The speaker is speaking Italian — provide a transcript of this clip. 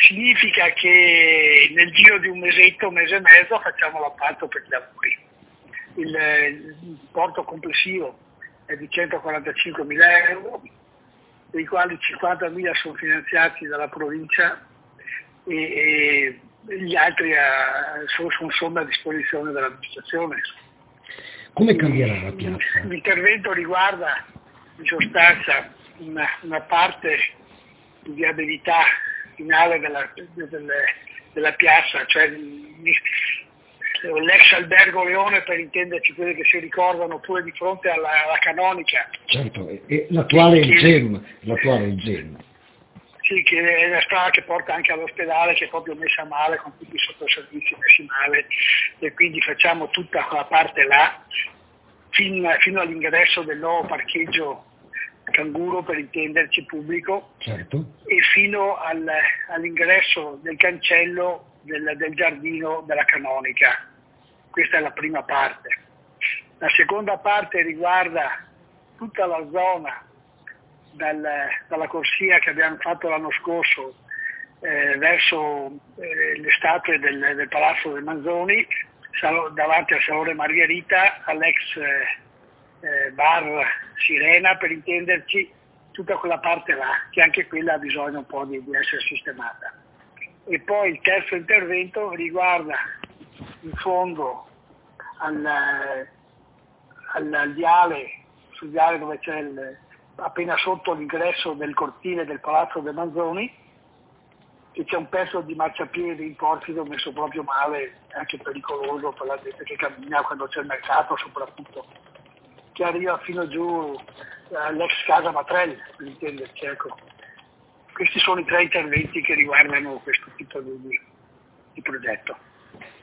significa che nel giro di un mesetto, un mese e mezzo facciamo l'appalto per gli lavori. Il importo complessivo è di 145.000 euro, dei quali 50.000 sono finanziati dalla provincia e gli altri sono somme a disposizione dell'amministrazione. Come cambierà la piazza? L'intervento riguarda in sostanza una parte di viabilità finale della piazza, cioè l'ex albergo Leone, per intenderci, quelli che si ricordano, oppure di fronte alla Canonica. Certo, e l'attuale è il GEM. Sì, che è la strada che porta anche all'ospedale, che è proprio messa male, con tutti i sottoservizi messi male, e quindi facciamo tutta quella parte là, fino all'ingresso del nuovo parcheggio Canguro, per intenderci, pubblico, certo, e fino all'ingresso del cancello del giardino della Canonica. Questa è la prima parte. La seconda parte riguarda tutta la zona dalla corsia che abbiamo fatto l'anno scorso verso le statue del Palazzo dei Manzoni, davanti al Salone Margherita, all'ex bar Sirena, per intenderci, tutta quella parte là, che anche quella ha bisogno un po' di essere sistemata. E poi il terzo intervento riguarda in fondo al viale, sul viale dove c'è appena sotto l'ingresso del cortile del Palazzo dei Manzoni, che c'è un pezzo di marciapiede in porfido messo proprio male, anche pericoloso per la gente che cammina quando c'è il mercato soprattutto, che arriva fino giù all'ex casa Matrel, per intenderci, ecco. Questi sono i 3 interventi che riguardano questo tipo di progetto.